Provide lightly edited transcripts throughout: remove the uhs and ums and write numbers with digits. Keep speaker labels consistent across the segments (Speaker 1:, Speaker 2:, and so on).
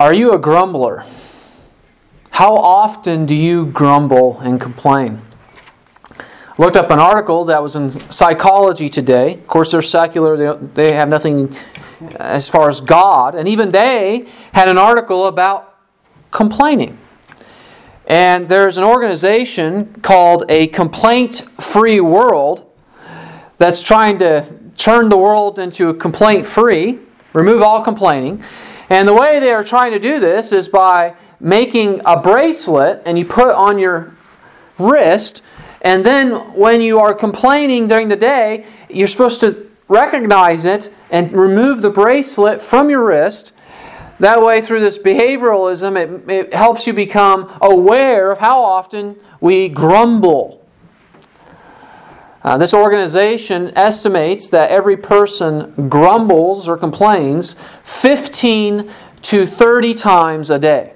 Speaker 1: Are you a grumbler? How often do you grumble and complain? I looked up an article that was in Psychology Today. Of course, they're secular. They have nothing as far as God. And even they had an article about complaining. And there's an organization called A Complaint-Free World that's trying to turn the world into a complaint-free, remove all complaining. And the way they are trying to do this is by making a bracelet and you put on your wrist, and then when you are complaining during the day, you're supposed to recognize it and remove the bracelet from your wrist. That way, through this behavioralism, it helps you become aware of how often we grumble. This organization estimates that every person grumbles or complains 15 to 30 times a day.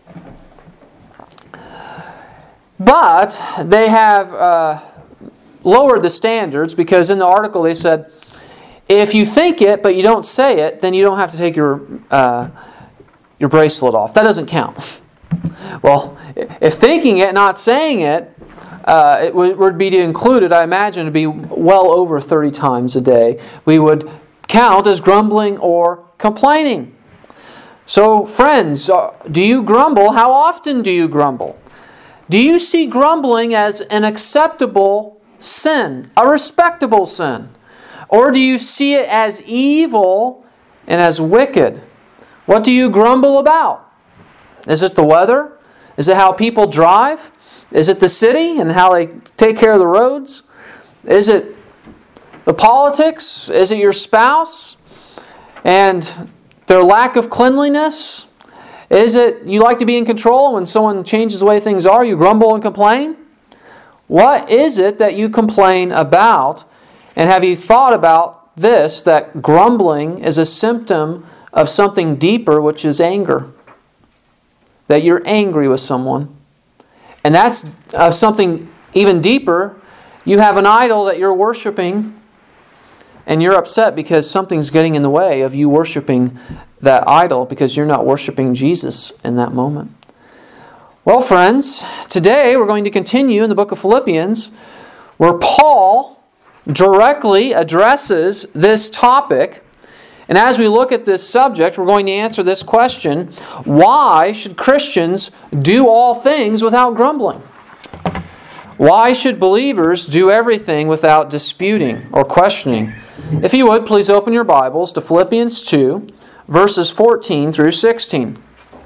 Speaker 1: But they have lowered the standards, because in the article they said, if you think it but you don't say it, then you don't have to take your bracelet off. That doesn't count. Well, if thinking it, not saying it, it would be included, I imagine, to be well over 30 times a day, we would count as grumbling or complaining. So, friends, do you grumble? How often do you grumble? Do you see grumbling as an acceptable sin, a respectable sin? Or do you see it as evil and as wicked? What do you grumble about? Is it the weather? Is it how people drive? Is it the city and how they take care of the roads? Is it the politics? Is it your spouse and their lack of cleanliness? Is it you like to be in control? When someone changes the way things are, you grumble and complain? What is it that you complain about? And have you thought about this, that grumbling is a symptom of something deeper, which is anger? That you're angry with someone. And that's of something even deeper. You have an idol that you're worshiping, and you're upset because something's getting in the way of you worshiping that idol, because you're not worshiping Jesus in that moment. Well, friends, today we're going to continue in the book of Philippians, where Paul directly addresses this topic. And as we look at this subject, we're going to answer this question: why should Christians do all things without grumbling? Why should believers do everything without disputing or questioning? If you would, please open your Bibles to Philippians 2, verses 14 through 16.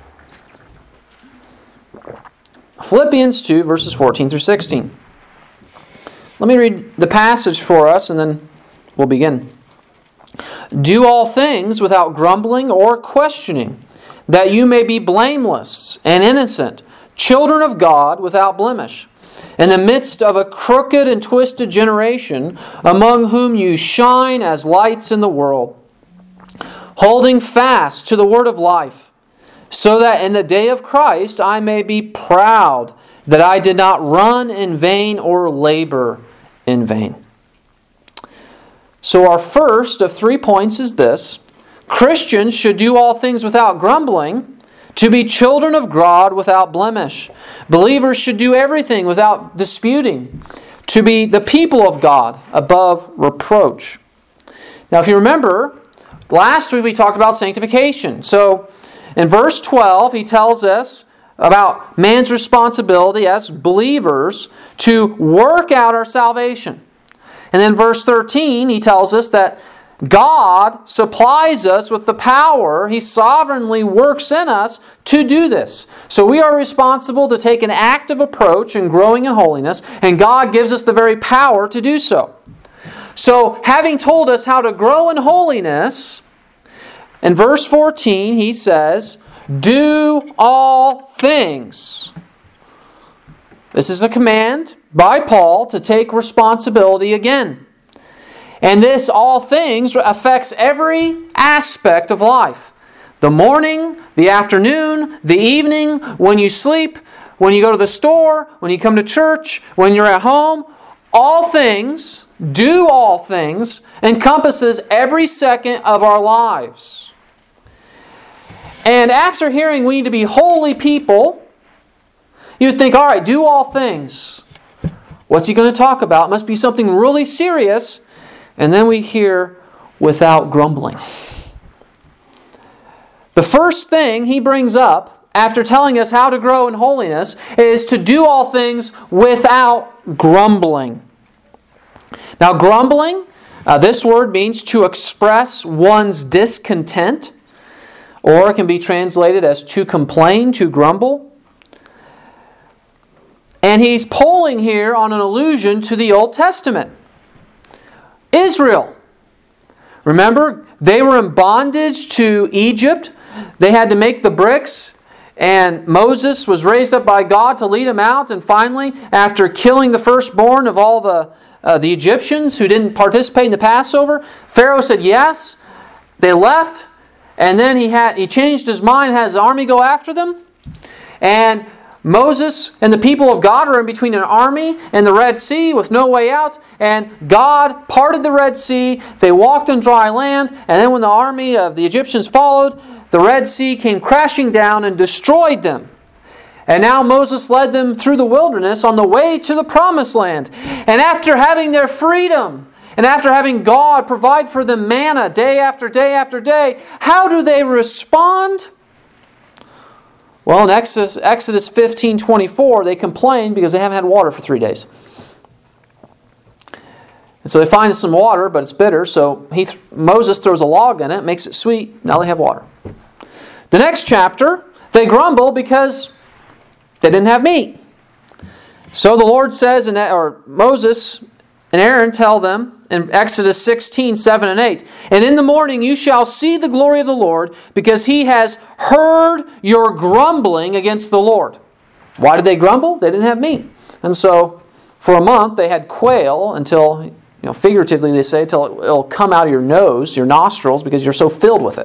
Speaker 1: Philippians 2, verses 14 through 16. Let me read the passage for us and then we'll begin. Do all things without grumbling or questioning, that you may be blameless and innocent, children of God without blemish, in the midst of a crooked and twisted generation, among whom you shine as lights in the world, holding fast to the word of life, so that in the day of Christ I may be proud that I did not run in vain or labor in vain. So our first of 3 points is this: Christians should do all things without grumbling, to be children of God without blemish. Believers should do everything without disputing, to be the people of God above reproach. Now, if you remember, last week we talked about sanctification. So in verse 12, he tells us about man's responsibility as believers to work out our salvation. And then verse 13, he tells us that God supplies us with the power. He sovereignly works in us to do this. So we are responsible to take an active approach in growing in holiness, and God gives us the very power to do so. So having told us how to grow in holiness, in verse 14 he says, do all things. This is a command by Paul to take responsibility again. And this all things affects every aspect of life. The morning, the afternoon, the evening, when you sleep, when you go to the store, when you come to church, when you're at home. All things, do all things, encompasses every second of our lives. And after hearing we need to be holy people, you'd think, all right, do all things. What's he going to talk about? It must be something really serious. And then we hear without grumbling. The first thing he brings up after telling us how to grow in holiness is to do all things without grumbling. Now, grumbling, this word means to express one's discontent, or it can be translated as to complain, to grumble. And he's pulling here on an allusion to the Old Testament. Israel. Remember, they were in bondage to Egypt. They had to make the bricks, and Moses was raised up by God to lead them out. And finally, after killing the firstborn of all the Egyptians who didn't participate in the Passover, Pharaoh said yes. They left, and then he changed his mind, had his army go after them. And Moses and the people of God were in between an army and the Red Sea with no way out. And God parted the Red Sea. They walked on dry land. And then when the army of the Egyptians followed, the Red Sea came crashing down and destroyed them. And now Moses led them through the wilderness on the way to the Promised Land. And after having their freedom, and after having God provide for them manna day after day after day, how do they respond? Well, in Exodus 15:24, they complain because they haven't had water for 3 days. And so they find some water, but it's bitter, so Moses throws a log in it, makes it sweet, now they have water. The next chapter, they grumble because they didn't have meat. So the Lord says, or Moses and Aaron tell them in Exodus 16:7 and 8, "And in the morning you shall see the glory of the Lord, because He has heard your grumbling against the Lord." Why did they grumble? They didn't have meat. And so for a month they had quail until, figuratively they say, until it'll come out of your nose, your nostrils, because you're so filled with it.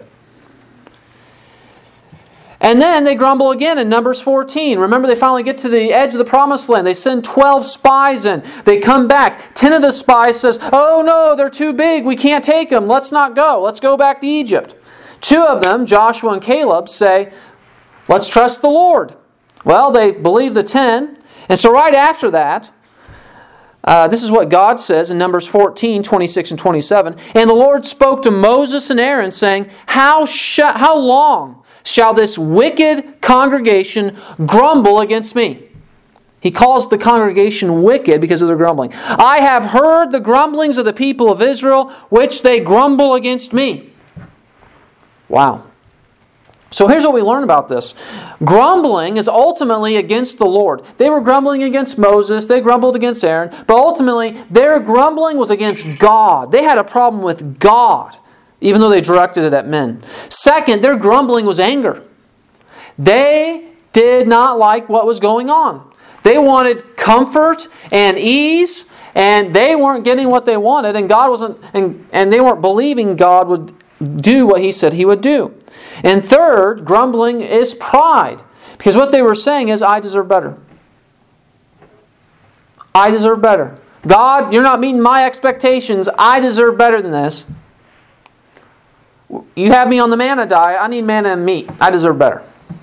Speaker 1: And then they grumble again in Numbers 14. Remember, they finally get to the edge of the Promised Land. They send 12 spies in. They come back. 10 of the spies says, "Oh no, they're too big. We can't take them. Let's not go. Let's go back to Egypt." 2 of them, Joshua and Caleb, say, "Let's trust the Lord." Well, they believe the 10. And so right after that, this is what God says in Numbers 14:26 and 27. "And the Lord spoke to Moses and Aaron, saying, How long shall this wicked congregation grumble against me?" He calls the congregation wicked because of their grumbling. "I have heard the grumblings of the people of Israel, which they grumble against me." Wow. So here's what we learn about this. Grumbling is ultimately against the Lord. They were grumbling against Moses. They grumbled against Aaron. But ultimately, their grumbling was against God. They had a problem with God, even though they directed it at men. Second, their grumbling was anger. They did not like what was going on. They wanted comfort and ease, and they weren't getting what they wanted, and God wasn't, and they weren't believing God would do what He said He would do. And third, grumbling is pride, because what they were saying is, "I deserve better. I deserve better. God, you're not meeting my expectations. I deserve better than this. You have me on the manna diet. I need manna and meat. I deserve better.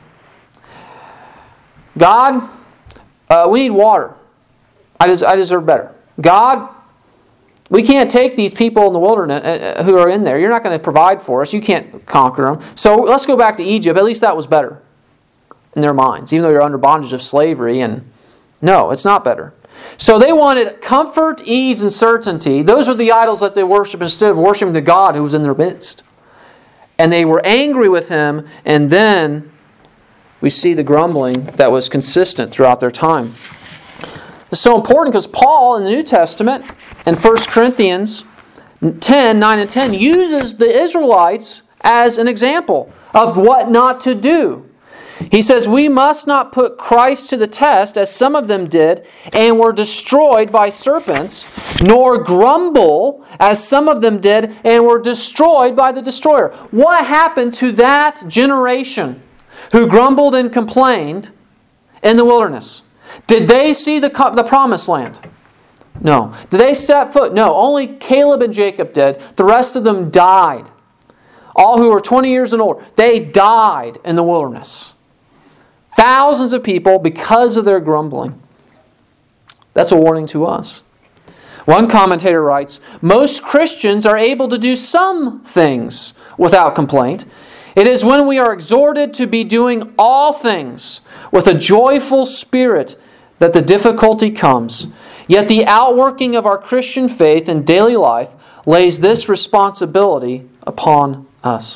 Speaker 1: God, we need water. I deserve better. God, we can't take these people in the wilderness who are in there. You're not going to provide for us. You can't conquer them. So let's go back to Egypt. At least that was better in their minds, even though you're under bondage of slavery. And no, it's not better. So they wanted comfort, ease, and certainty. Those were the idols that they worshiped instead of worshiping the God who was in their midst. And they were angry with Him, and then we see the grumbling that was consistent throughout their time. It's so important because Paul in the New Testament, in 1 Corinthians 10, 9 and 10, uses the Israelites as an example of what not to do. He says, "We must not put Christ to the test, as some of them did, and were destroyed by serpents, nor grumble, as some of them did, and were destroyed by the destroyer." What happened to that generation who grumbled and complained in the wilderness? Did they see the Promised Land? No. Did they step foot? No. Only Caleb and Jacob did. The rest of them died. all who were 20 years and older, they died in the wilderness. Thousands of people because of their grumbling. That's a warning to us. One commentator writes, most Christians are able to do some things without complaint. It is when we are exhorted to be doing all things with a joyful spirit that the difficulty comes. Yet the outworking of our Christian faith in daily life lays this responsibility upon us.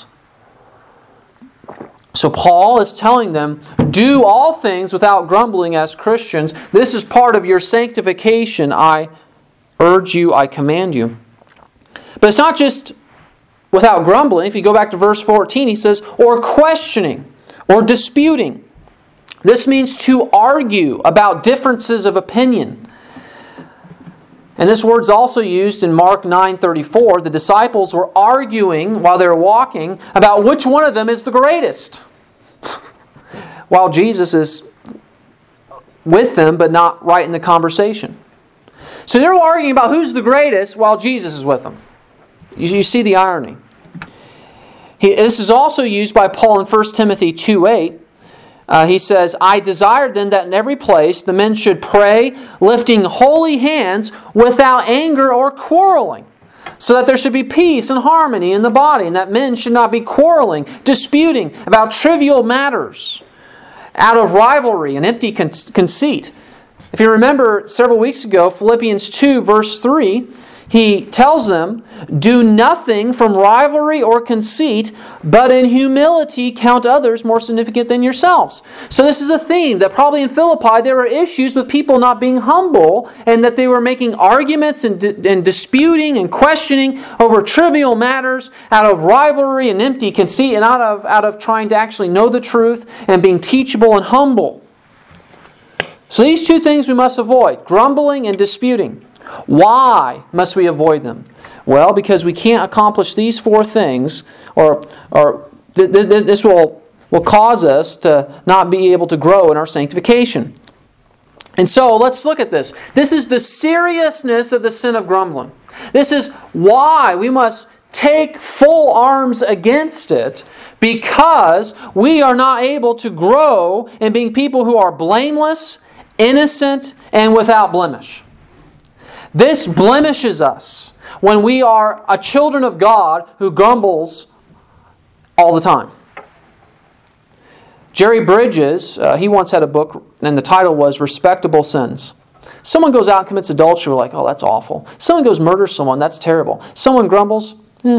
Speaker 1: So Paul is telling them, do all things without grumbling as Christians. This is part of your sanctification. I urge you, I command you. But it's not just without grumbling. If you go back to verse 14, he says, or questioning, or disputing. This means to argue about differences of opinion. And this word's also used in Mark 9:34. The disciples were arguing while they were walking about which one of them is the greatest. While Jesus is with them, but not right in the conversation. So they're arguing about who's the greatest while Jesus is with them. You see the irony. This is also used by Paul in 1 Timothy 2:8. He says, I desire then that in every place the men should pray, lifting holy hands without anger or quarreling, so that there should be peace and harmony in the body, and that men should not be quarreling, disputing about trivial matters, out of rivalry and empty conceit. If you remember several weeks ago, Philippians 2 verse 3, he tells them, do nothing from rivalry or conceit, but in humility count others more significant than yourselves. So this is a theme that probably in Philippi there were issues with people not being humble, and that they were making arguments and disputing and questioning over trivial matters out of rivalry and empty conceit, and out of trying to actually know the truth and being teachable and humble. So these two things we must avoid, grumbling and disputing. Why must we avoid them? Well, because we can't accomplish these four things, or this will cause us to not be able to grow in our sanctification. And so let's look at this. This is the seriousness of the sin of grumbling. This is why we must take full arms against it, because we are not able to grow in being people who are blameless, innocent, and without blemish. This blemishes us when we are a children of God who grumbles all the time. Jerry Bridges, he once had a book, and the title was Respectable Sins. Someone goes out and commits adultery, we're like, oh, that's awful. Someone goes murders someone, that's terrible. Someone grumbles,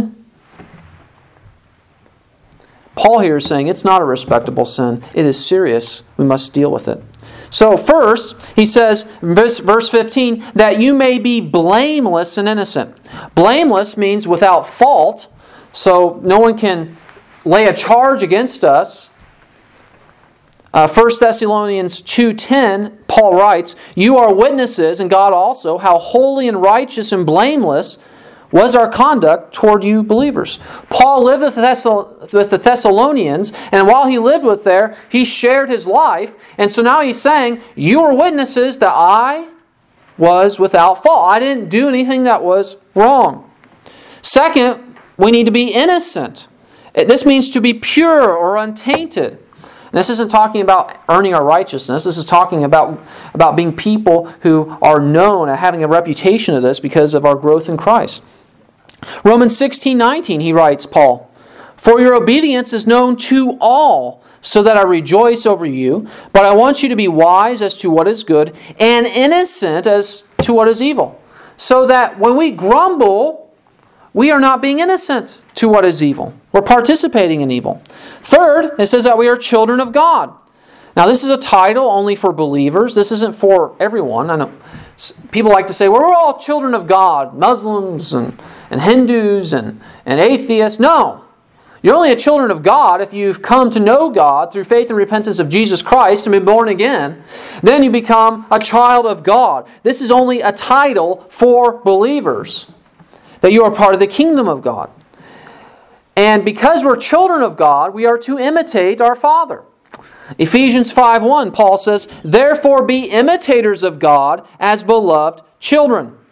Speaker 1: Paul here is saying it's not a respectable sin. It is serious. We must deal with it. So first, he says, verse 15, that you may be blameless and innocent. Blameless means without fault, so no one can lay a charge against us. 1 Thessalonians 2:10, Paul writes, you are witnesses, and God also, how holy and righteous and blameless was our conduct toward you believers. Paul lived with the Thessalonians, and while he lived with there, he shared his life. And so now he's saying, you are witnesses that I was without fault. I didn't do anything that was wrong. Second, we need to be innocent. This means to be pure or untainted. And this isn't talking about earning our righteousness. This is talking about being people who are known and having a reputation of this because of our growth in Christ. Romans 16:19, he writes, Paul, for your obedience is known to all, so that I rejoice over you. But I want you to be wise as to what is good, and innocent as to what is evil. So that when we grumble, we are not being innocent to what is evil. We're participating in evil. Third, it says that we are children of God. Now this is a title only for believers. This isn't for everyone. I know people like to say, well, we're all children of God, Muslims and Hindus and atheists. No. You're only a children of God if you've come to know God through faith and repentance of Jesus Christ and been born again. Then you become a child of God. This is only a title for believers, that you are part of the kingdom of God. And because we're children of God, we are to imitate our Father. Ephesians 5:1, Paul says, therefore be imitators of God as beloved children.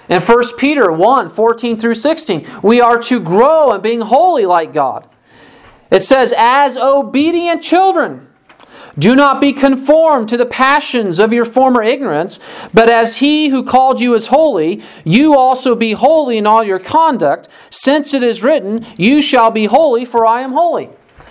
Speaker 1: In 1 Peter 1, 14 through 16, we are to grow in being holy like God. It says, as obedient children, do not be conformed to the passions of your former ignorance, but as He who called you is holy, you also be holy in all your conduct, since it is written, you shall be holy, for I am holy.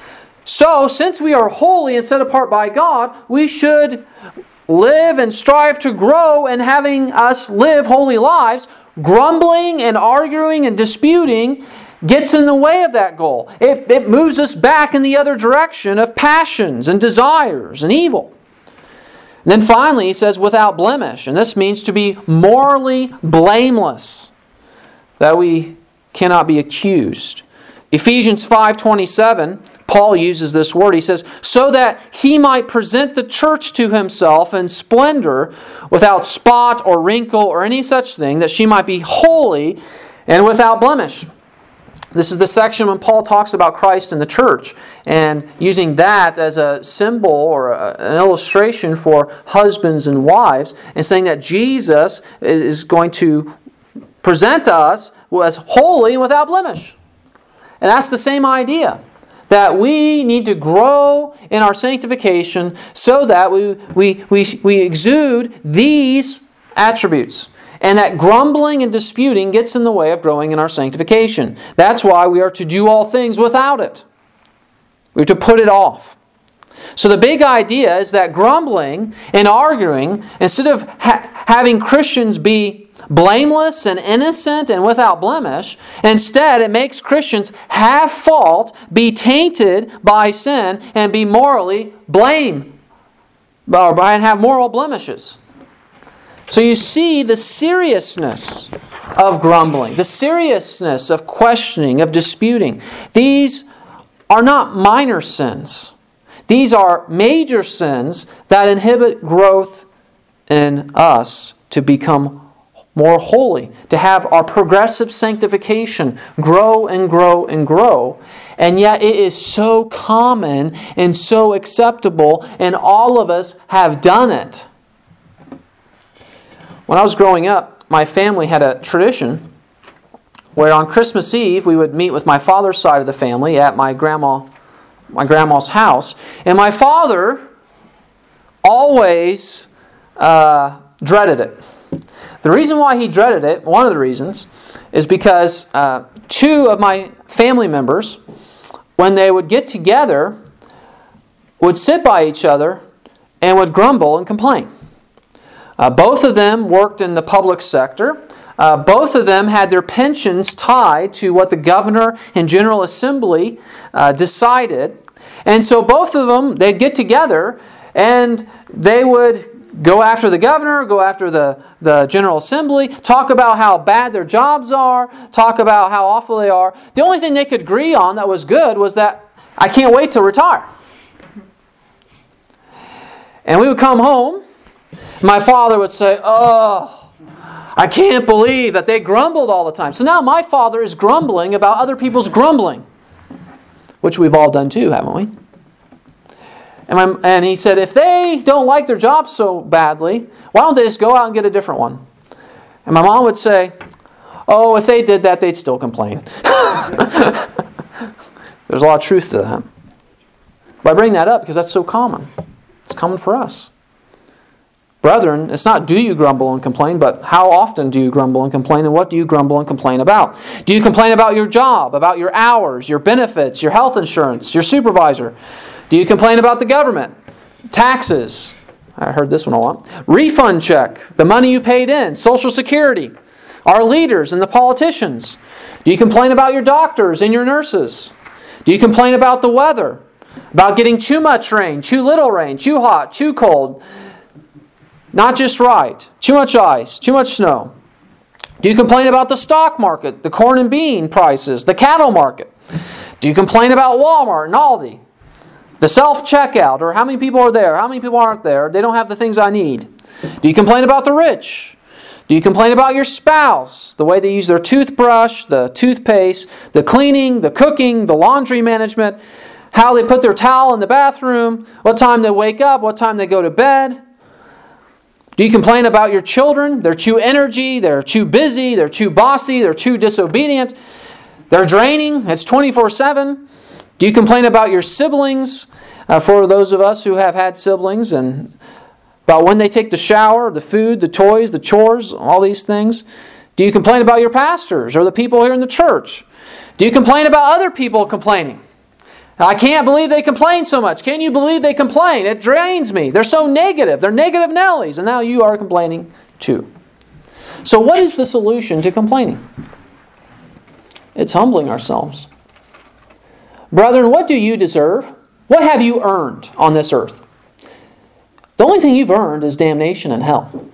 Speaker 1: So, since we are holy and set apart by God, we should live and strive to grow in having us live holy lives. Grumbling and arguing and disputing gets in the way of that goal. It moves us back in the other direction of passions and desires and evil. And then finally, he says, without blemish. And this means to be morally blameless, that we cannot be accused. Ephesians 5:27, Paul uses this word. He says, so that he might present the church to himself in splendor, without spot or wrinkle or any such thing, that she might be holy and without blemish. This is the section when Paul talks about Christ and the church, and using that as a symbol or an illustration for husbands and wives, and saying that Jesus is going to present us as holy and without blemish. And that's the same idea, that we need to grow in our sanctification so that we exude these attributes. And that grumbling and disputing gets in the way of growing in our sanctification. That's why we are to do all things without it. We're to put it off. So the big idea is that grumbling and arguing, instead of having Christians be blameless and innocent and without blemish, instead it makes Christians have fault, be tainted by sin, and be morally blamed, and have moral blemishes. So you see the seriousness of grumbling, the seriousness of questioning, of disputing. These are not minor sins. These are major sins that inhibit growth in us to become more holy, to have our progressive sanctification grow and grow and grow. And yet it is so common and so acceptable, and all of us have done it. When I was growing up, my family had a tradition where on Christmas Eve we would meet with my father's side of the family at my grandma's house. And my father always dreaded it. The reason why he dreaded it, one of the reasons, is because two of my family members, when they would get together, would sit by each other and would grumble and complain. Both of them worked in the public sector. Both of them had their pensions tied to what the governor and General Assembly decided. And so both of them, they'd get together and they would go after the governor, go after the General Assembly, talk about how bad their jobs are, talk about how awful they are. The only thing they could agree on that was good was that I can't wait to retire. And we would come home. My father would say, oh, I can't believe that they grumbled all the time. So now my father is grumbling about other people's grumbling, which we've all done too, haven't we? And he said, if they don't like their job so badly, why don't they just go out and get a different one? And my mom would say, oh, if they did that, they'd still complain. There's a lot of truth to that. But I bring that up because that's so common. It's common for us. Brethren, it's not do you grumble and complain, but how often do you grumble and complain, and what do you grumble and complain about? Do you complain about your job, about your hours, your benefits, your health insurance, your supervisor? Do you complain about the government? Taxes. I heard this one a lot. Refund check, the money you paid in, Social Security, our leaders and the politicians. Do you complain about your doctors and your nurses? Do you complain about the weather? About getting too much rain, too little rain, too hot, too cold? Not just right. Too much ice, too much snow. Do you complain about the stock market, the corn and bean prices, the cattle market? Do you complain about Walmart and Aldi? The self-checkout, or how many people are there, how many people aren't there, they don't have the things I need? Do you complain about the rich? Do you complain about your spouse, the way they use their toothbrush, the toothpaste, the cleaning, the cooking, the laundry management, how they put their towel in the bathroom, what time they wake up, what time they go to bed? Do you complain about your children? They're too energy, they're too busy, they're too bossy, they're too disobedient, they're draining, it's 24/7. Do you complain about your siblings? For those of us who have had siblings, and about when they take the shower, the food, the toys, the chores, all these things. Do you complain about your pastors or the people here in the church? Do you complain about other people complaining? I can't believe they complain so much. Can you believe they complain? It drains me. They're so negative. They're negative Nellies. And now you are complaining too. So what is the solution to complaining? It's humbling ourselves. Brethren, what do you deserve? What have you earned on this earth? The only thing you've earned is damnation and hell.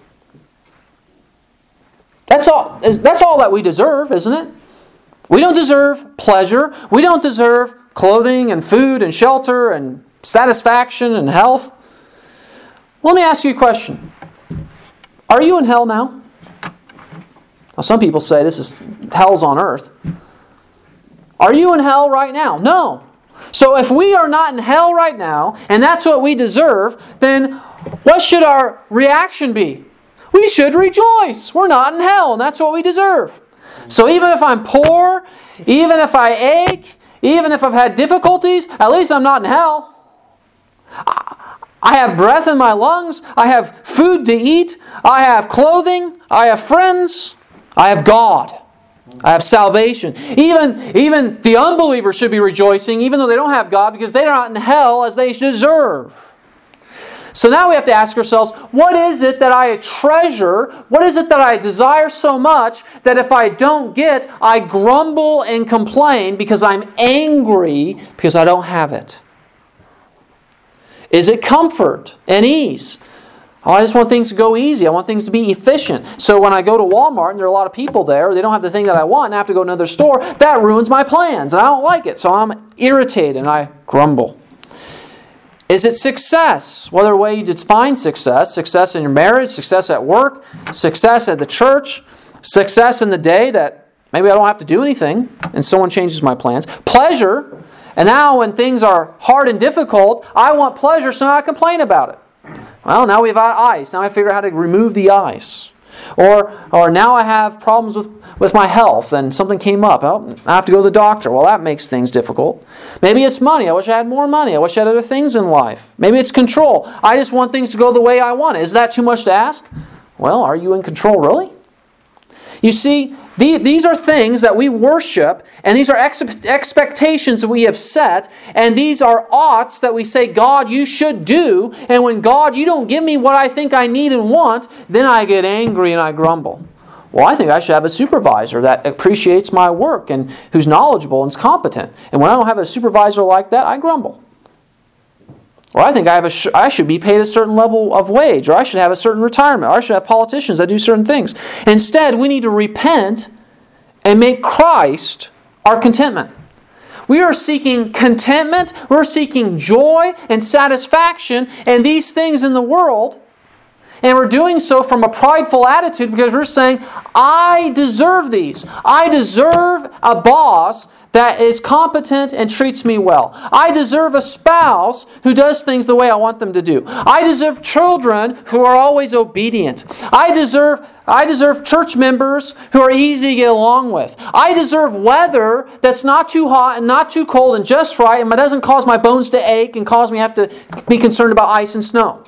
Speaker 1: That's all that we deserve, isn't it? We don't deserve pleasure. We don't deserve clothing and food and shelter and satisfaction and health. Let me ask you a question. Are you in hell now? Now, some people say this is hell's on earth. Are you in hell right now? No. So if we are not in hell right now, and that's what we deserve, then what should our reaction be? We should rejoice. We're not in hell, and that's what we deserve. So even if I'm poor, even if I ache, even if I've had difficulties, at least I'm not in hell. I have breath in my lungs. I have food to eat. I have clothing. I have friends. I have God. I have salvation. Even the unbelievers should be rejoicing, even though they don't have God, because they're not in hell as they deserve. So now we have to ask ourselves, what is it that I treasure? What is it that I desire so much that if I don't get, I grumble and complain because I'm angry because I don't have it? Is it comfort and ease? Oh, I just want things to go easy. I want things to be efficient. So when I go to Walmart and there are a lot of people there, they don't have the thing that I want and I have to go to another store, that ruins my plans and I don't like it. So I'm irritated and I grumble. Is it success? Whether way you define success, success in your marriage, success at work, success at the church, success in the day that maybe I don't have to do anything and someone changes my plans. Pleasure, and now when things are hard and difficult, I want pleasure so now I complain about it. Well, now we have ice. Now I figure out how to remove the ice. Or now I have problems with my health and something came up. Oh, I have to go to the doctor. Well, that makes things difficult. Maybe it's money. I wish I had more money. I wish I had other things in life. Maybe it's control. I just want things to go the way I want it. Is that too much to ask? Well, are you in control really? You see, these are things that we worship, and these are expectations that we have set, and these are oughts that we say, God, you should do, and when God, you don't give me what I think I need and want, then I get angry and I grumble. Well, I think I should have a supervisor that appreciates my work and who's knowledgeable and is competent. And when I don't have a supervisor like that, I grumble. Or I think I should be paid a certain level of wage, or I should have a certain retirement, or I should have politicians that do certain things. Instead, we need to repent and make Christ our contentment. We are seeking contentment, we're seeking joy and satisfaction and these things in the world, and we're doing so from a prideful attitude because we're saying, I deserve these. I deserve a boss that is competent and treats me well. I deserve a spouse who does things the way I want them to do. I deserve children who are always obedient. I deserve church members who are easy to get along with. I deserve weather that's not too hot and not too cold and just right and doesn't cause my bones to ache and cause me to have to be concerned about ice and snow.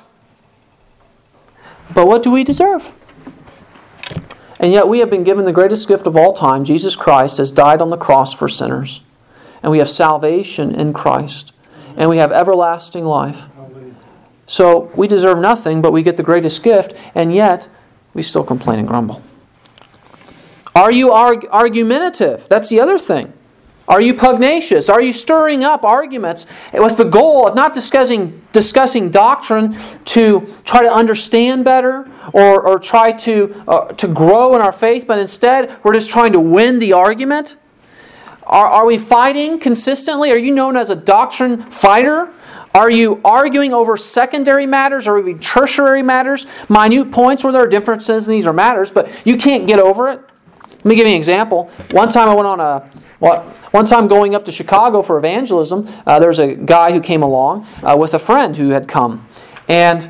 Speaker 1: But what do we deserve? And yet we have been given the greatest gift of all time. Jesus Christ has died on the cross for sinners. And we have salvation in Christ. And we have everlasting life. So we deserve nothing, but we get the greatest gift. And yet we still complain and grumble. Are you argumentative? That's the other thing. Are you pugnacious? Are you stirring up arguments with the goal of not discussing doctrine to try to understand better or try to grow in our faith, but instead we're just trying to win the argument? Are we fighting consistently? Are you known as a doctrine fighter? Are you arguing over secondary matters or even tertiary matters, minute points where there are differences and these are matters, but you can't get over it? Let me give you an example. One time going up to Chicago for evangelism, there's a guy who came along with a friend who had come. And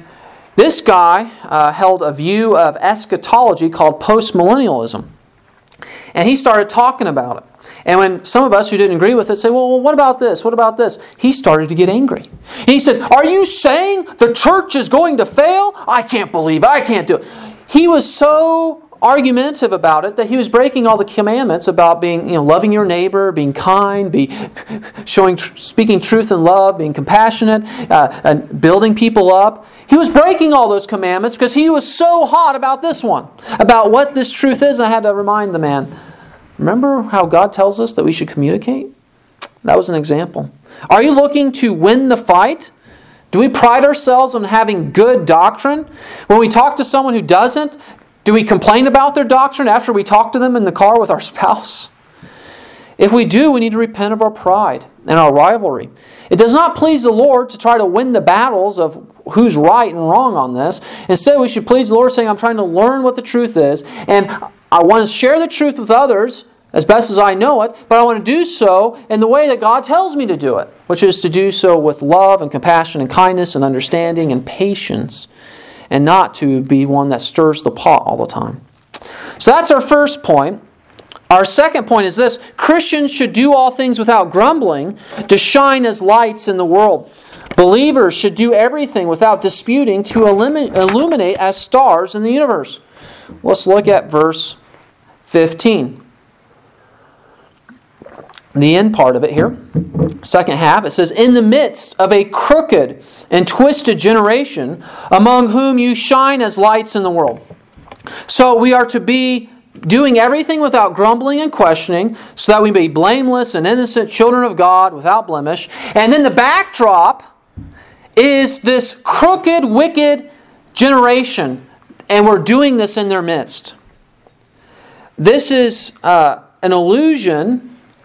Speaker 1: This guy held a view of eschatology called postmillennialism. And he started talking about it. And when some of us who didn't agree with it say, well, what about this? What about this? He started to get angry. He said, are you saying the church is going to fail? I can't believe it. I can't do it. He was so argumentative about it that he was breaking all the commandments about being, loving your neighbor, being kind, speaking truth in love, being compassionate, and building people up. He was breaking all those commandments because he was so hot about this one, about what this truth is. And I had to remind the man, remember how God tells us that we should communicate? That was an example. Are you looking to win the fight? Do we pride ourselves on having good doctrine? When we talk to someone who doesn't, do we complain about their doctrine after we talk to them in the car with our spouse? If we do, we need to repent of our pride and our rivalry. It does not please the Lord to try to win the battles of who's right and wrong on this. Instead, we should please the Lord saying, I'm trying to learn what the truth is, and I want to share the truth with others as best as I know it, but I want to do so in the way that God tells me to do it, which is to do so with love and compassion and kindness and understanding and patience, and not to be one that stirs the pot all the time. So that's our first point. Our second point is this: Christians should do all things without grumbling, to shine as lights in the world. Believers should do everything without disputing, to illuminate as stars in the universe. Let's look at verse 15. The end part of it here, second half, it says, in the midst of a crooked and twisted generation, among whom you shine as lights in the world. So we are to be doing everything without grumbling and questioning, so that we may be blameless and innocent children of God without blemish. And then the backdrop is this crooked, wicked generation, and we're doing this in their midst. This is an allusion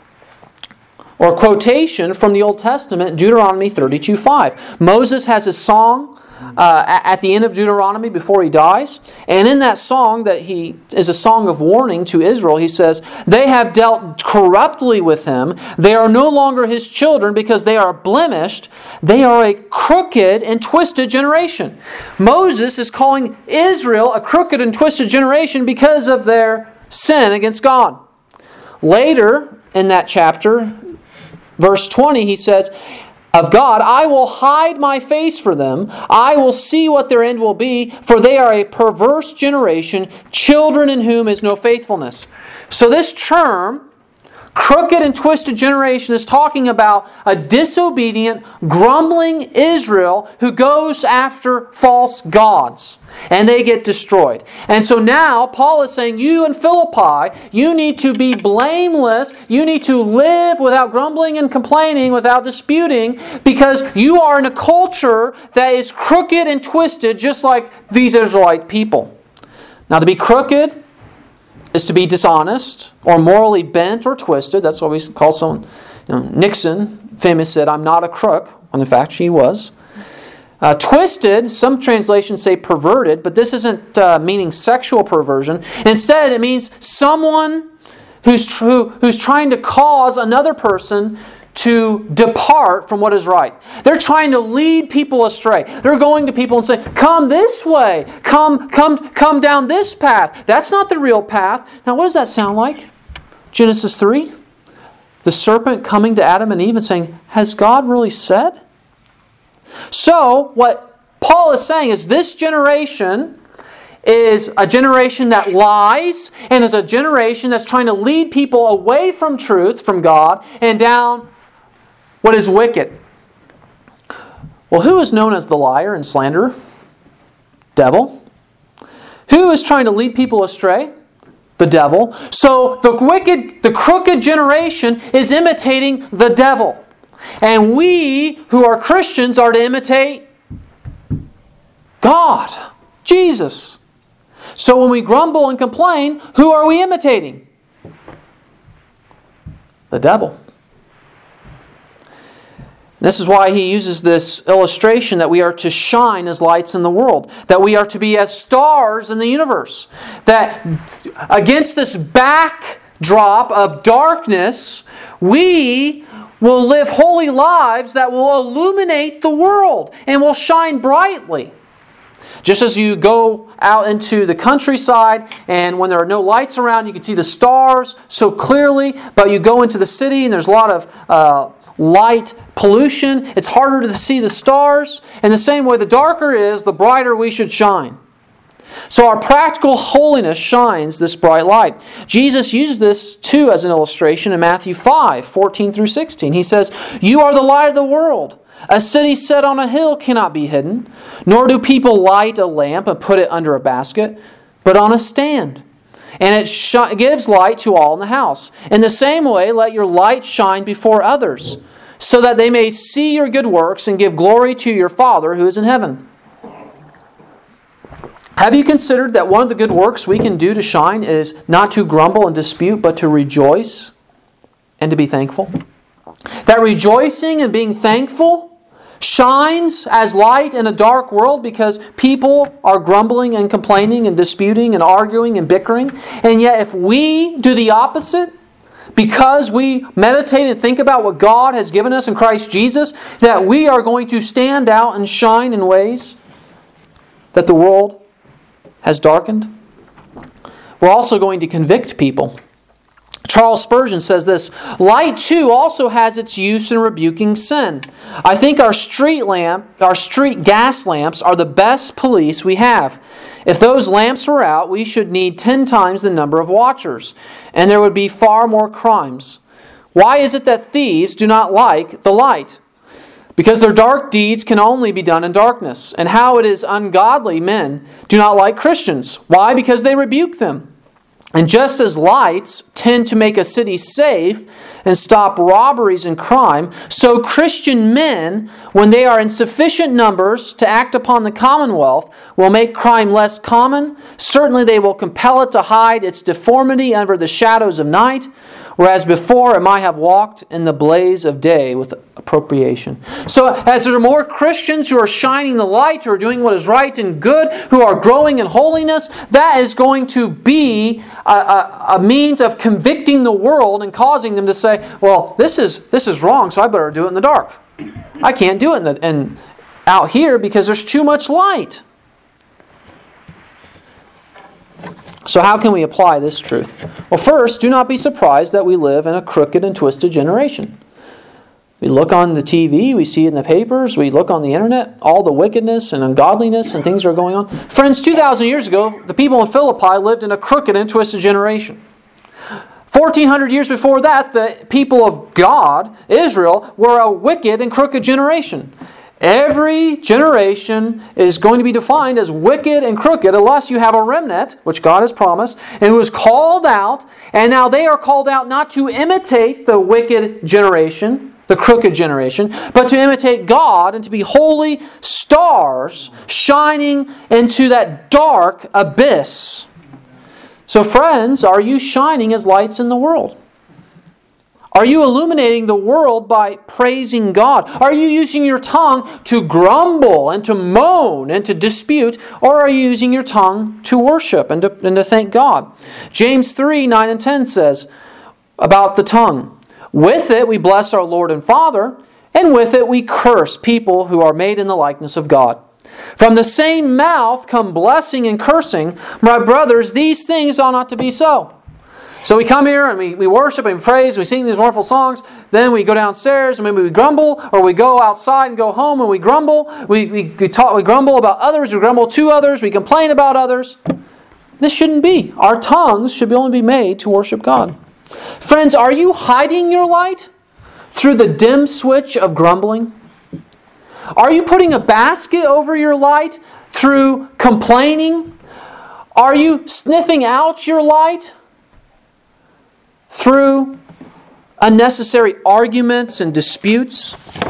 Speaker 1: or quotation from the Old Testament, Deuteronomy 32:5. Moses has a song at the end of Deuteronomy before he dies. And in that song, that he is a song of warning to Israel, he says, they have dealt corruptly with him. They are no longer his children because they are blemished. They are a crooked and twisted generation. Moses is calling Israel a crooked and twisted generation because of their sin against God. Later in that chapter, verse 20, he says, of God, I will hide my face for them. I will see what their end will be, for they are a perverse generation, children in whom is no faithfulness. So this term, crooked and twisted generation, is talking about a disobedient, grumbling Israel who goes after false gods. And they get destroyed. And so now Paul is saying, you in Philippi, you need to be blameless. You need to live without grumbling and complaining, without disputing, because you are in a culture that is crooked and twisted, just like these Israelite people. Now, to be crooked is to be dishonest or morally bent or twisted. That's what we call someone. Nixon famous said, I'm not a crook, when in fact she was. Twisted, some translations say perverted, but this isn't meaning sexual perversion. Instead, it means someone who's trying to cause another person to depart from what is right. They're trying to lead people astray. They're going to people and saying, come this way, come down this path. That's not the real path. Now, what does that sound like? Genesis 3? The serpent coming to Adam and Eve and saying, has God really said? So, what Paul is saying is this generation is a generation that lies, and is a generation that's trying to lead people away from truth, from God, and down what is wicked. Well, who is known as the liar and slanderer? Devil. Who is trying to lead people astray? The devil. So the crooked generation is imitating the devil. And we, who are Christians, are to imitate God, Jesus. So when we grumble and complain, who are we imitating? The devil. This is why he uses this illustration that we are to shine as lights in the world. That we are to be as stars in the universe. That against this backdrop of darkness, we will live holy lives that will illuminate the world and will shine brightly. Just as you go out into the countryside and when there are no lights around, you can see the stars so clearly, but you go into the city and there's a lot of light pollution. It's harder to see the stars. In the same way, the darker is, the brighter we should shine. So our practical holiness shines this bright light. Jesus used this too as an illustration in Matthew 5:14 through 16. He says, "You are the light of the world. A city set on a hill cannot be hidden, nor do people light a lamp and put it under a basket, but on a stand. And it gives light to all in the house. In the same way, let your light shine before others, so that they may see your good works and give glory to your Father who is in heaven." Have you considered that one of the good works we can do to shine is not to grumble and dispute, but to rejoice and to be thankful? That rejoicing and being thankful shines as light in a dark world because people are grumbling and complaining and disputing and arguing and bickering. And yet if we do the opposite, because we meditate and think about what God has given us in Christ Jesus, that we are going to stand out and shine in ways that the world has darkened. We're also going to convict people. Charles Spurgeon says this, "Light too also has its use in rebuking sin. I think our street gas lamps are the best police we have. If those lamps were out, we should need 10 times the number of watchers, and there would be far more crimes. Why is it that thieves do not like the light? Because their dark deeds can only be done in darkness. And how it is ungodly men do not like Christians. Why? Because they rebuke them. And just as lights tend to make a city safe and stop robberies and crime, so Christian men, when they are in sufficient numbers to act upon the commonwealth, will make crime less common. Certainly they will compel it to hide its deformity under the shadows of night, whereas before it might have walked in the blaze of day with appropriation." So as there are more Christians who are shining the light, who are doing what is right and good, who are growing in holiness, that is going to be a means of convicting the world and causing them to say, well, this is wrong, so I better do it in the dark. I can't do it out here because there's too much light. So how can we apply this truth? Well, first, do not be surprised that we live in a crooked and twisted generation. We look on the TV, we see it in the papers, we look on the internet, all the wickedness and ungodliness and things are going on. Friends, 2,000 years ago, the people in Philippi lived in a crooked and twisted generation. 1,400 years before that, the people of God, Israel, were a wicked and crooked generation. Every generation is going to be defined as wicked and crooked unless you have a remnant, which God has promised, and who is called out, and now they are called out not to imitate the wicked generation, the crooked generation, but to imitate God and to be holy stars shining into that dark abyss. So friends, are you shining as lights in the world? Are you illuminating the world by praising God? Are you using your tongue to grumble and to moan and to dispute? Or are you using your tongue to worship and to thank God? James 3:9 and 10 says about the tongue, "With it we bless our Lord and Father, and with it we curse people who are made in the likeness of God. From the same mouth come blessing and cursing. My brothers, these things ought not to be so." So we come here and we worship and praise, and we sing these wonderful songs. Then we go downstairs and maybe we grumble, or we go outside and go home and we grumble. We grumble about others, we grumble to others, we complain about others. This shouldn't be. Our tongues should only be made to worship God. Friends, are you hiding your light through the dim switch of grumbling? Are you putting a basket over your light through complaining? Are you sniffing out your light through unnecessary arguments and disputes?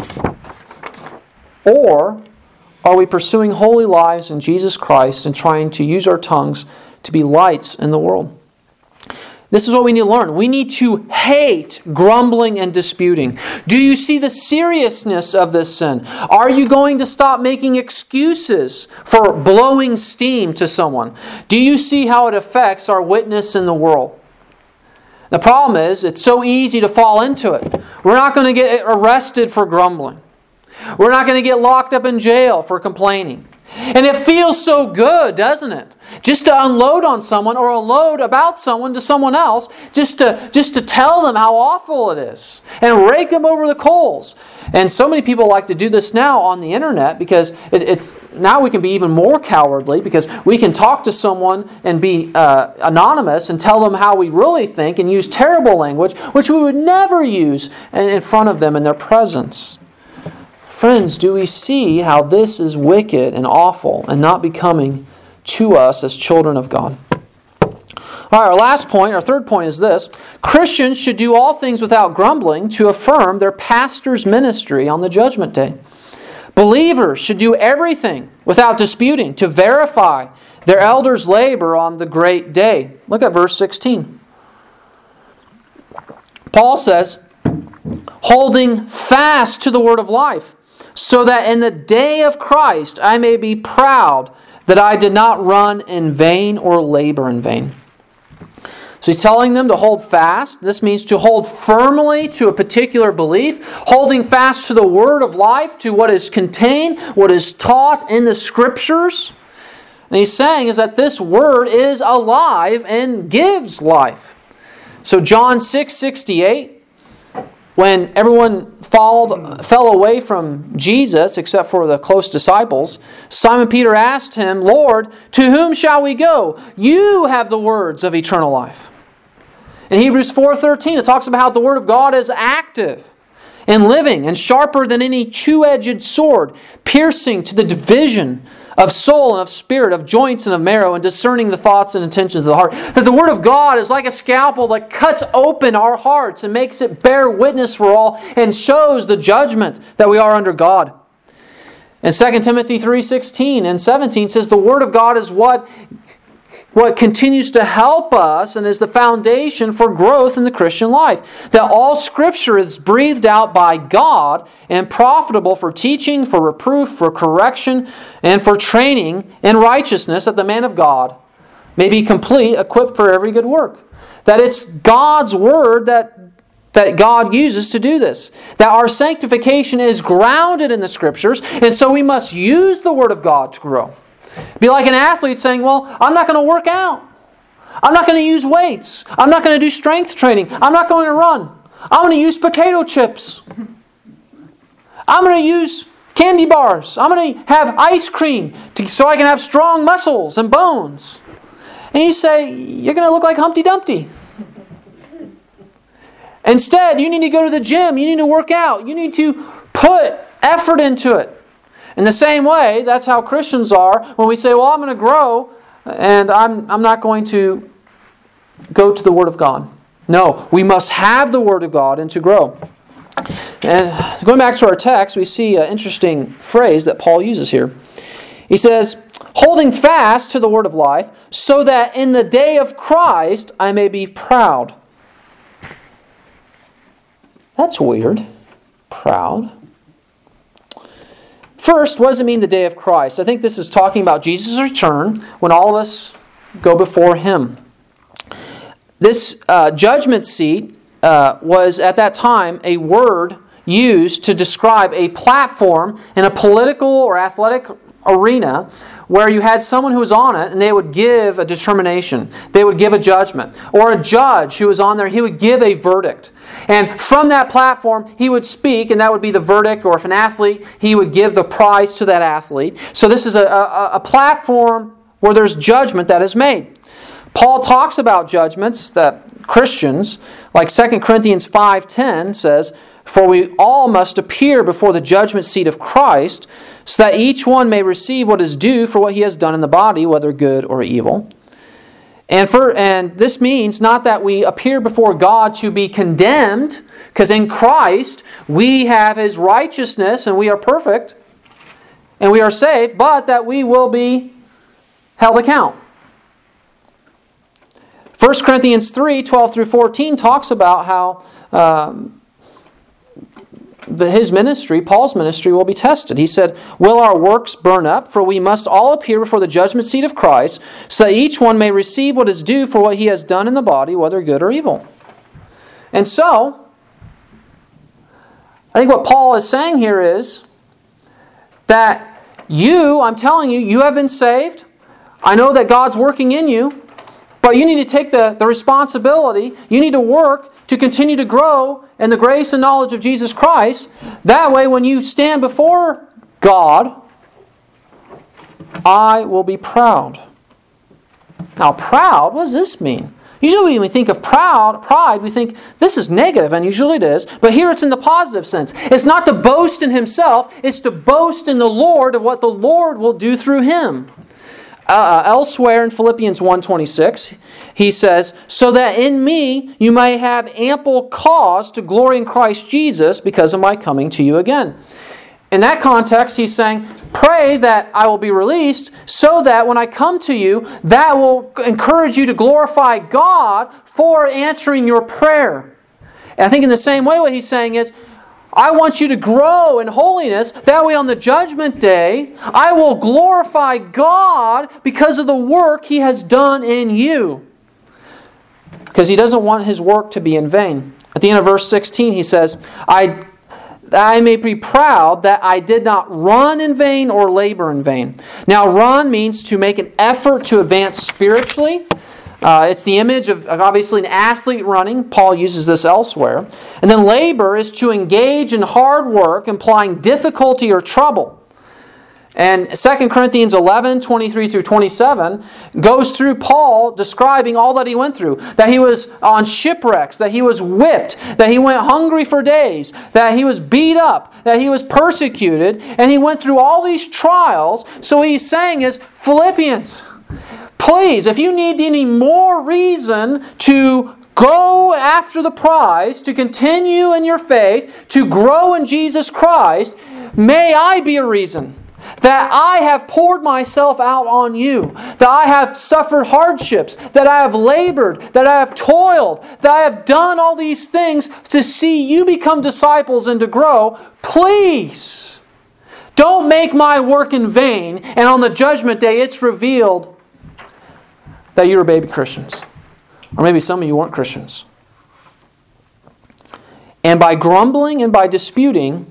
Speaker 1: Or are we pursuing holy lives in Jesus Christ and trying to use our tongues to be lights in the world? This is what we need to learn. We need to hate grumbling and disputing. Do you see the seriousness of this sin? Are you going to stop making excuses for blowing steam to someone? Do you see how it affects our witness in the world? The problem is, it's so easy to fall into it. We're not going to get arrested for grumbling. We're not going to get locked up in jail for complaining. And it feels so good, doesn't it? Just to unload on someone or unload about someone to someone else, just to tell them how awful it is and rake them over the coals. And so many people like to do this now on the internet because it's now we can be even more cowardly because we can talk to someone and be anonymous and tell them how we really think and use terrible language, which we would never use in front of them in their presence. Friends, do we see how this is wicked and awful and not becoming to us as children of God? All right, our last point, our third point is this. Christians should do all things without grumbling to affirm their pastor's ministry on the judgment day. Believers should do everything without disputing to verify their elders' labor on the great day. Look at verse 16. Paul says, holding fast to the word of life, so that in the day of Christ I may be proud that I did not run in vain or labor in vain. So he's telling them to hold fast. This means to hold firmly to a particular belief, holding fast to the word of life, to what is contained, what is taught in the Scriptures. And he's saying is that this word is alive and gives life. So John 6:68, when everyone fell away from Jesus, except for the close disciples, Simon Peter asked him, Lord, to whom shall we go? You have the words of eternal life. In Hebrews 4:13, it talks about how the Word of God is active and living and sharper than any two-edged sword, piercing to the division of soul and of spirit, of joints and of marrow, and discerning the thoughts and intentions of the heart. That the Word of God is like a scalpel that cuts open our hearts and makes it bear witness for all and shows the judgment that we are under God. And 2 Timothy 3:16 and 17 says the Word of God is what continues to help us and is the foundation for growth in the Christian life. That all Scripture is breathed out by God and profitable for teaching, for reproof, for correction, and for training in righteousness, that the man of God may be complete, equipped for every good work. That it's God's Word that God uses to do this. That our sanctification is grounded in the Scriptures, and so we must use the Word of God to grow. Be like an athlete saying, well, I'm not going to work out. I'm not going to use weights. I'm not going to do strength training. I'm not going to run. I'm going to use potato chips. I'm going to use candy bars. I'm going to have ice cream so I can have strong muscles and bones. And you say, you're going to look like Humpty Dumpty. Instead, you need to go to the gym. You need to work out. You need to put effort into it. In the same way, that's how Christians are when we say, well, I'm going to grow and I'm not going to go to the Word of God. No, we must have the Word of God and to grow. And going back to our text, we see an interesting phrase that Paul uses here. He says, holding fast to the word of life, so that in the day of Christ I may be proud. That's weird. Proud. First, what does it mean the day of Christ? I think this is talking about Jesus' return when all of us go before Him. This judgment seat was at that time a word used to describe a platform in a political or athletic arena where you had someone who was on it and they would give a determination. They would give a judgment. Or a judge who was on there, he would give a verdict. And from that platform, he would speak, and that would be the verdict. Or if an athlete, he would give the prize to that athlete. So this is a platform where there's judgment that is made. Paul talks about judgments that Christians, like 2 Corinthians 5:10 says, "For we all must appear before the judgment seat of Christ, so that each one may receive what is due for what he has done in the body, whether good or evil." And this means not that we appear before God to be condemned, because in Christ we have His righteousness and we are perfect and we are saved, but that we will be held account. 1 Corinthians 3:12 through 14 talks about how his ministry, Paul's ministry, will be tested. He said, "Will our works burn up? For we must all appear before the judgment seat of Christ, so that each one may receive what is due for what he has done in the body, whether good or evil." And so, I think what Paul is saying here is that I'm telling you, you have been saved. I know that God's working in you, but you need to take the responsibility. You need to work to continue to grow in the grace and knowledge of Jesus Christ. That way, when you stand before God, I will be proud. Now, proud, what does this mean? Usually when we think of pride, we think this is negative, and usually it is. But here it's in the positive sense. It's not to boast in himself, it's to boast in the Lord of what the Lord will do through him. Elsewhere in Philippians 1:26, he says, so that in me you may have ample cause to glory in Christ Jesus because of my coming to you again. In that context, he's saying, pray that I will be released so that when I come to you, that will encourage you to glorify God for answering your prayer. And I think in the same way what he's saying is, I want you to grow in holiness. That way on the judgment day, I will glorify God because of the work He has done in you. Because He doesn't want His work to be in vain. At the end of verse 16, he says, I may be proud that I did not run in vain or labor in vain. Now, run means to make an effort to advance spiritually. It's the image of obviously an athlete running. Paul uses this elsewhere. And then labor is to engage in hard work, implying difficulty or trouble. And 2 Corinthians 11, 23 through 27 goes through Paul describing all that he went through. That he was on shipwrecks, that he was whipped, that he went hungry for days, that he was beat up, that he was persecuted, and he went through all these trials. So what he's saying is, Philippians, please, if you need any more reason to go after the prize, to continue in your faith, to grow in Jesus Christ, may I be a reason that I have poured myself out on you, that I have suffered hardships, that I have labored, that I have toiled, that I have done all these things to see you become disciples and to grow. Please, don't make my work in vain, and on the judgment day it's revealed that you were baby Christians. Or maybe some of you weren't Christians. And by grumbling and by disputing,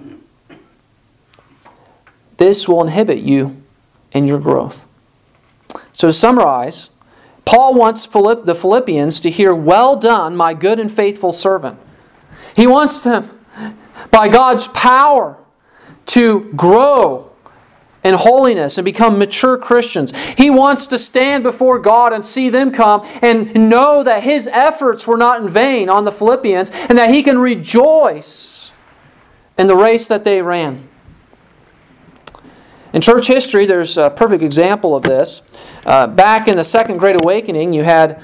Speaker 1: this will inhibit you in your growth. So to summarize, Paul wants the Philippians to hear, well done, my good and faithful servant. He wants them, by God's power, to grow in holiness and become mature Christians. He wants to stand before God and see them come and know that His efforts were not in vain on the Philippians and that He can rejoice in the race that they ran. In church history, there's a perfect example of this. Back in the Second Great Awakening, you had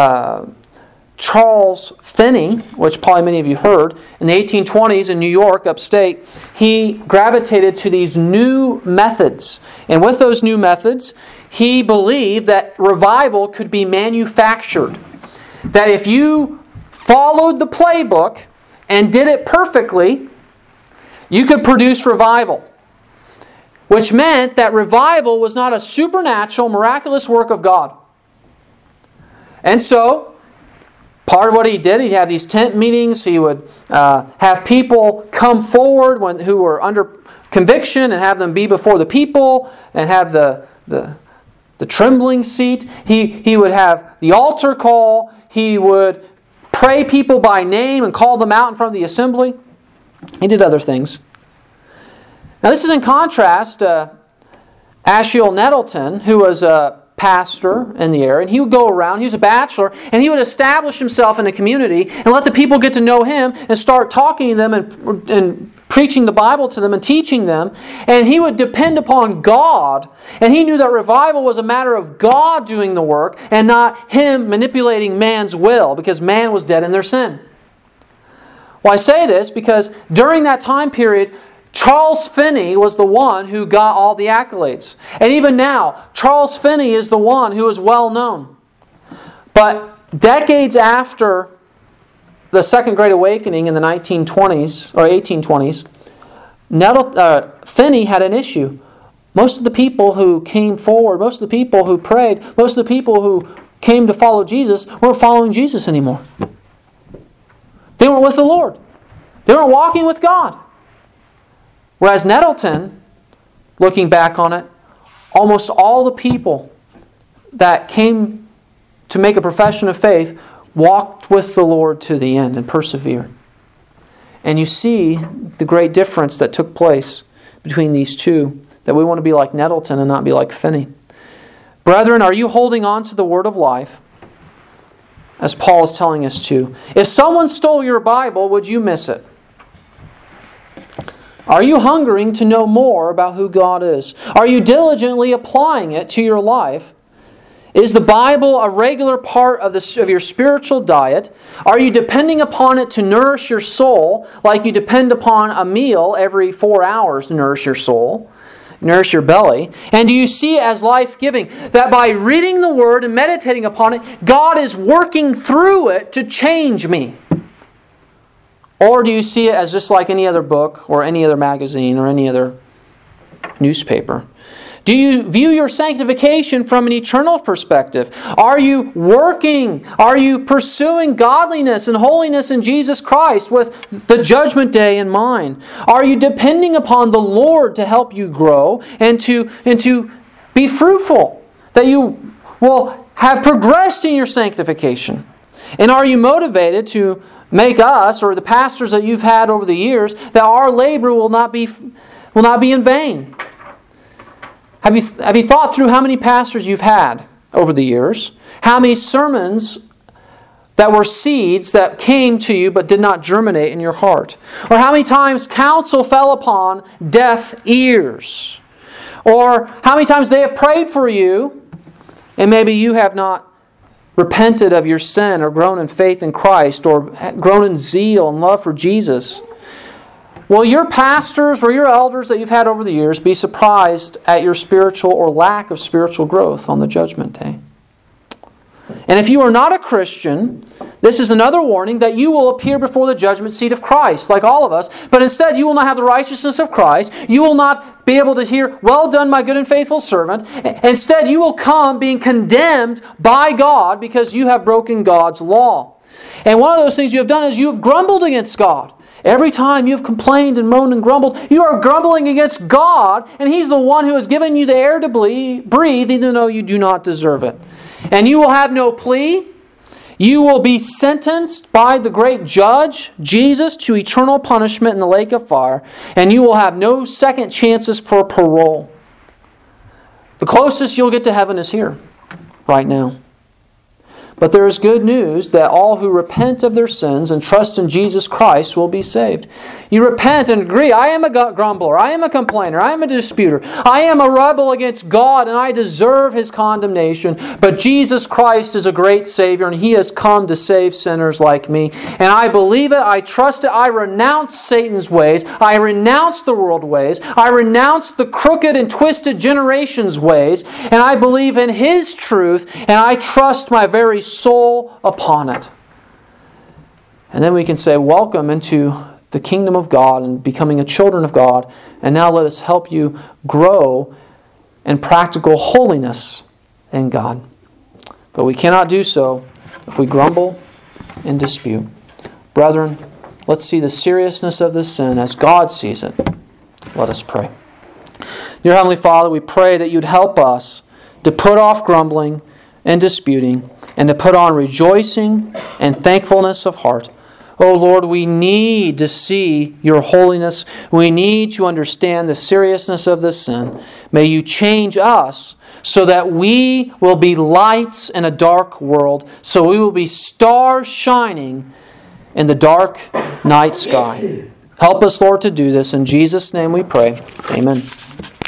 Speaker 1: Charles Finney, which probably many of you heard, in the 1820s in New York, upstate. He gravitated to these new methods. And with those new methods, he believed that revival could be manufactured. That if you followed the playbook and did it perfectly, you could produce revival. Which meant that revival was not a supernatural, miraculous work of God. And so, part of what he did, he'd have these tent meetings. He would have people come forward who were under conviction and have them be before the people and have the trembling seat. He would have the altar call. He would pray people by name and call them out in front of the assembly. He did other things. Now this is in contrast to Ashiel Nettleton, who was a pastor in the area. And he would go around, he was a bachelor, and he would establish himself in the community and let the people get to know him and start talking to them and preaching the Bible to them and teaching them. And he would depend upon God. And he knew that revival was a matter of God doing the work and not him manipulating man's will, because man was dead in their sin. Well, I say this because during that time period, Charles Finney was the one who got all the accolades. And even now, Charles Finney is the one who is well known. But decades after the Second Great Awakening in the 1920s or 1820s, Finney had an issue. Most of the people who came forward, most of the people who prayed, most of the people who came to follow Jesus weren't following Jesus anymore. They weren't with the Lord. They weren't walking with God. Whereas Nettleton looking back on it, almost all the people that came to make a profession of faith walked with the Lord to the end and persevered. And you see the great difference that took place between these two, that we want to be like Nettleton and not be like Finney. Brethren, are you holding on to the word of life, as Paul is telling us to? If someone stole your Bible, would you miss it? Are you hungering to know more about who God is? Are you diligently applying it to your life? Is the Bible a regular part of your spiritual diet? Are you depending upon it to nourish your soul like you depend upon a meal every 4 hours to nourish your soul, nourish your belly? And do you see it as life-giving? That by reading the Word and meditating upon it, God is working through it to change me? Or do you see it as just like any other book or any other magazine or any other newspaper? Do you view your sanctification from an eternal perspective? Are you working? Are you pursuing godliness and holiness in Jesus Christ with the judgment day in mind? Are you depending upon the Lord to help you grow and to be fruitful? That you will have progressed in your sanctification? And are you motivated to make us, or the pastors that you've had over the years, that our labor will not be in vain? Have you thought through how many pastors you've had over the years? How many sermons that were seeds that came to you but did not germinate in your heart? Or how many times counsel fell upon deaf ears? Or how many times they have prayed for you and maybe you have not repented of your sin or grown in faith in Christ or grown in zeal and love for Jesus? Will your pastors or your elders that you've had over the years be surprised at your spiritual or lack of spiritual growth on the judgment day? And if you are not a Christian, this is another warning that you will appear before the judgment seat of Christ, like all of us, but instead you will not have the righteousness of Christ. You will not be able to hear, "Well done, my good and faithful servant." Instead, you will come being condemned by God because you have broken God's law. And one of those things you have done is you have grumbled against God. Every time you've complained and moaned and grumbled, you are grumbling against God, and He's the one who has given you the air to breathe, even though you do not deserve it. And you will have no plea. You will be sentenced by the great judge, Jesus, to eternal punishment in the lake of fire, and you will have no second chances for parole. The closest you'll get to heaven is here, right now. But there is good news that all who repent of their sins and trust in Jesus Christ will be saved. You repent and agree, I am a grumbler, I am a complainer, I am a disputer, I am a rebel against God and I deserve His condemnation. But Jesus Christ is a great Savior and He has come to save sinners like me. And I believe it, I trust it, I renounce Satan's ways, I renounce the world ways, I renounce the crooked and twisted generation's ways, and I believe in His truth and I trust my very soul upon it. And then we can say, welcome into the kingdom of God and becoming a children of God. And now let us help you grow in practical holiness in God. But we cannot do so if we grumble and dispute. Brethren, let's see the seriousness of this sin as God sees it. Let us pray. Dear Heavenly Father, we pray that you'd help us to put off grumbling and disputing, and to put on rejoicing and thankfulness of heart. Oh Lord, we need to see your holiness. We need to understand the seriousness of this sin. May you change us so that we will be lights in a dark world, so we will be stars shining in the dark night sky. Help us, Lord, to do this. In Jesus' name we pray. Amen.